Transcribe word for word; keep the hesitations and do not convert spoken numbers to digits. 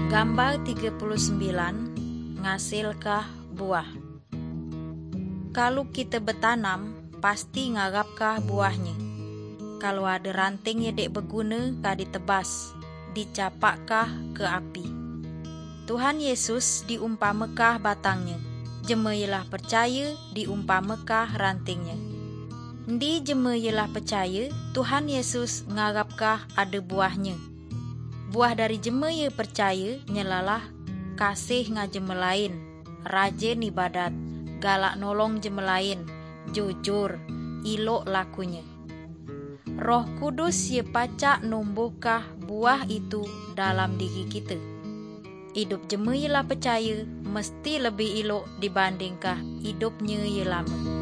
Gambar tiga puluh sembilan. Ngasilkah buah? Kalau kita bertanam, pasti ngarapkah buahnya. Kalau ada ranting yang dek berguna, kah ditebas, dicapakkah ke api. Tuhan Yesus diumpamakah batangnya, jema ialah percaya diumpamakah rantingnya. Ndi jema ialah percaya, Tuhan Yesus ngarapkah ada buahnya. Buah dari jema ia percaya nyelalah kasih ngajema lain, rajin ibadat, galak nolong jema lain, jujur, ilok lakunya. Roh Kudus ia pacak numbuhkah buah itu dalam diri kita. Hidup jema ialah percaya mesti lebih ilok dibandingkah hidupnya ia lama.